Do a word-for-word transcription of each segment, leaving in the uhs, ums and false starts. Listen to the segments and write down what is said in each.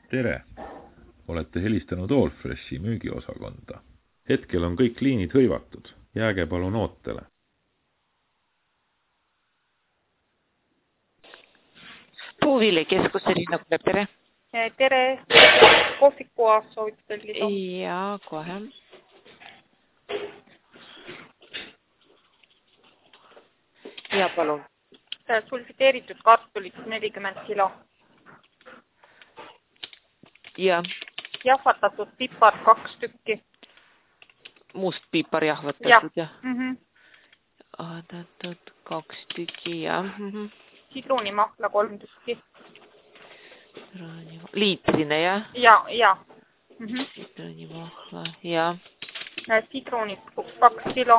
Tere! Olete helistanud Allfreshi müügiosakonda. Hetkel on kõik liinid hõivatud. Jääge palun ootele. Puuviljakeskus Elina Kuleb, tere! Tere! Kohvikua soovite tellida? Jaa, kohe. Ja palun. Sulfiteeritud kartulit nelikümmend kilo. Ja. Jahvatatud pipar kaks tükki. Must pipar jahvatatud, jah. Ja. Mm -hmm. Aadatud kaks tükki, jah. Mm -hmm. Sidrunimahla kolm tükki. Liitrine, jah? Ja, ja. Mm -hmm. Sidrunimahla, jah. Sidrunit kaks kilo.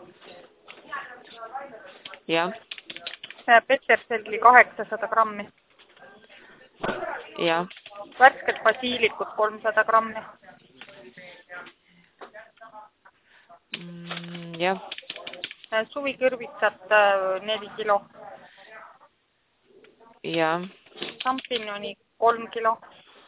Jah. Peterselli kaheksasada grammi. Jah. Värsket basiilikut kolmsada grammi. Mm, jah. Suvikõrvitsat neli kilo. Jah. Šampinjoni kolm kilo.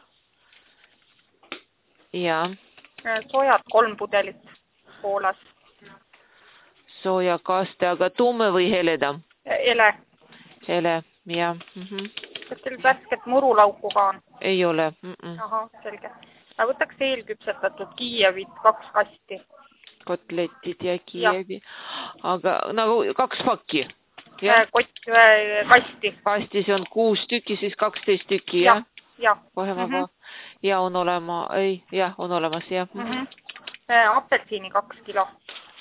Jah. Sojad kolm pudelit Poolas. Sojakaste, aga tumme või heleda? Ele. Hele, jah. Mm -hmm. Kas teil värsket murulauku ka on? Ei ole. Mm -mm. Aha, selge. Võtaks eelküpsetatud Kiievid kaks kasti. Kotletid ja Kiievi. Aga nagu kaks pakki? Kott, kasti. Kastis on kuus tükki, siis kaksteist tükki, jah? Ja. Kohe vaba. Mm -hmm. Ja on olema, ei, jah, on olemas, jah. Mm -hmm. Apelsiini kaks kilo.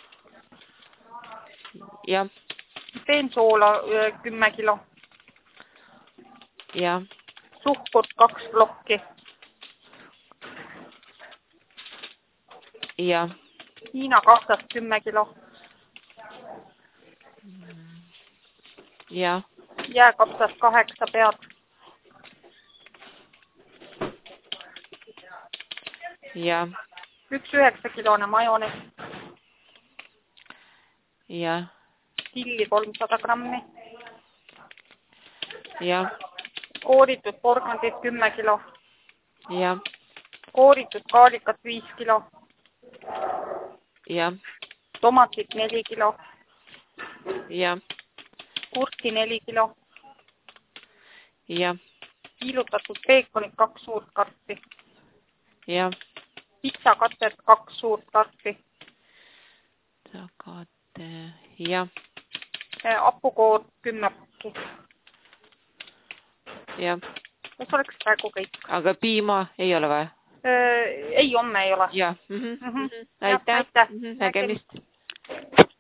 Jah. Peensoola kümme kilo. Jah. Suhkurt kaks plokki. Jah. Hiina kahtast kümme kilo. Jah. Jääkapsast kaheksa pead. Jah. Üks üheksa kilone majones. Jah. Tilli kolmsada grammi. Jah. Kooritud porgandid kümme kilo. Jah. Kooritud kaalikat viis kilo. Jah. Tomatit neli kilo. Jah. Kurki neli kilo. Jah. Kiilutatud peekonit kaks suurt karpi. Jah. Pitsakatet kaks suurt karpi. Pitsakate, jah. Apukoor kümme pakki. Jah. Kas oleks praegu kõik? Aga piima ei ole või? Ei, homme ei ole. Jah. Mm -hmm. Mm -hmm. Aitäh. Aitäh. Mm -hmm. Nägemist.